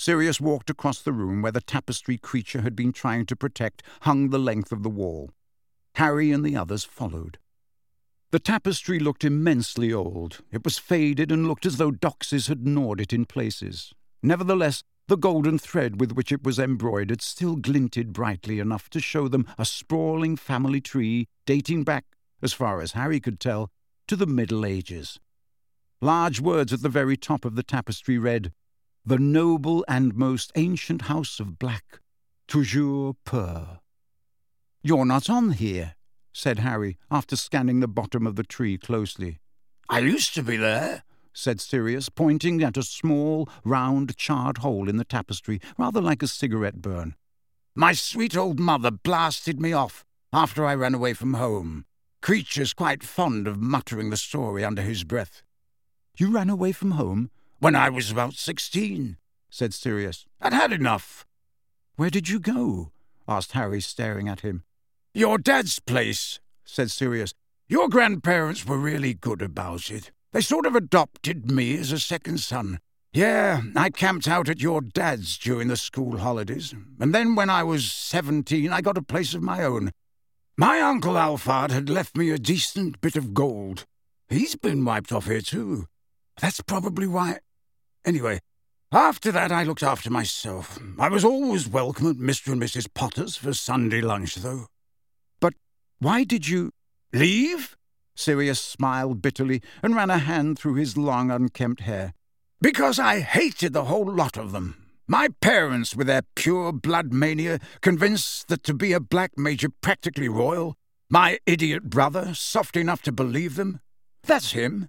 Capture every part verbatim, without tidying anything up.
Sirius walked across the room where the tapestry creature had been trying to protect hung the length of the wall. Harry and the others followed. The tapestry looked immensely old. It was faded and looked as though doxes had gnawed it in places. Nevertheless, the golden thread with which it was embroidered still glinted brightly enough to show them a sprawling family tree dating back, as far as Harry could tell, to the Middle Ages. Large words at the very top of the tapestry read, "The noble and most ancient house of Black, toujours pur." "You're not on here," said Harry, after scanning the bottom of the tree closely. "I used to be there," said Sirius, pointing at a small, round, charred hole in the tapestry, rather like a cigarette burn. "My sweet old mother blasted me off after I ran away from home. Creature's quite fond of muttering the story under his breath." "You ran away from home?" "When I was about sixteen," said Sirius. "I'd had enough." "Where did you go?" asked Harry, staring at him. "Your dad's place," said Sirius. "Your grandparents were really good about it. They sort of adopted me as a second son. Yeah, I camped out at your dad's during the school holidays, and then when I was seventeen I got a place of my own. My Uncle Alphard had left me a decent bit of gold. He's been wiped off here too. That's probably why... Anyway, after that I looked after myself. I was always welcome at Mister and Missus Potter's for Sunday lunch, though." "But why did you—" "Leave?" Sirius smiled bitterly and ran a hand through his long, unkempt hair. "Because I hated the whole lot of them. My parents, with their pure blood mania, convinced that to be a Black made you practically royal. My idiot brother, soft enough to believe them. That's him."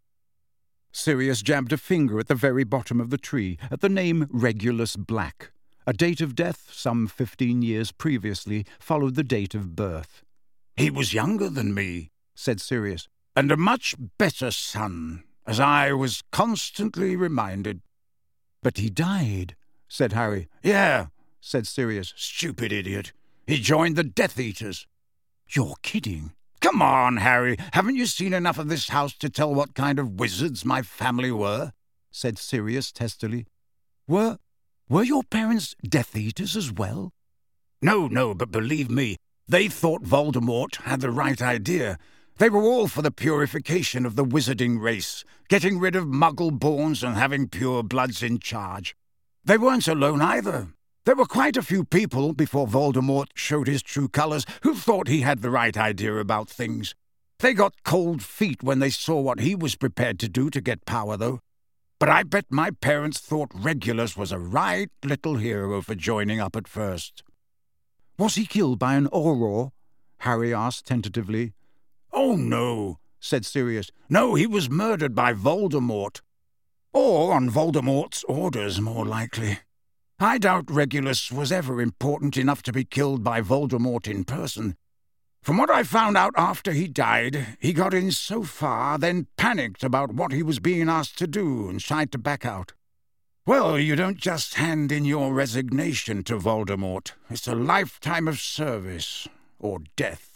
Sirius jabbed a finger at the very bottom of the tree, at the name Regulus Black. A date of death, some fifteen years previously, followed the date of birth. "He was younger than me," said Sirius, "and a much better son, as I was constantly reminded." "But he died," said Harry. "Yeah," said Sirius. "Stupid idiot. He joined the Death Eaters." "You're kidding." "Come on, Harry. Haven't you seen enough of this house to tell what kind of wizards my family were?" said Sirius testily. Were, were your parents Death Eaters as well?" "No, no, but believe me, they thought Voldemort had the right idea. They were all for the purification of the wizarding race, getting rid of muggle-borns and having pure bloods in charge. They weren't alone either. There were quite a few people, before Voldemort showed his true colours, who thought he had the right idea about things. They got cold feet when they saw what he was prepared to do to get power, though. But I bet my parents thought Regulus was a right little hero for joining up at first." "Was he killed by an Auror?" Harry asked tentatively. "Oh, no," said Sirius. "No, he was murdered by Voldemort. Or on Voldemort's orders, more likely. I doubt Regulus was ever important enough to be killed by Voldemort in person. From what I found out after he died, he got in so far, then panicked about what he was being asked to do and tried to back out. Well, you don't just hand in your resignation to Voldemort. It's a lifetime of service, or death."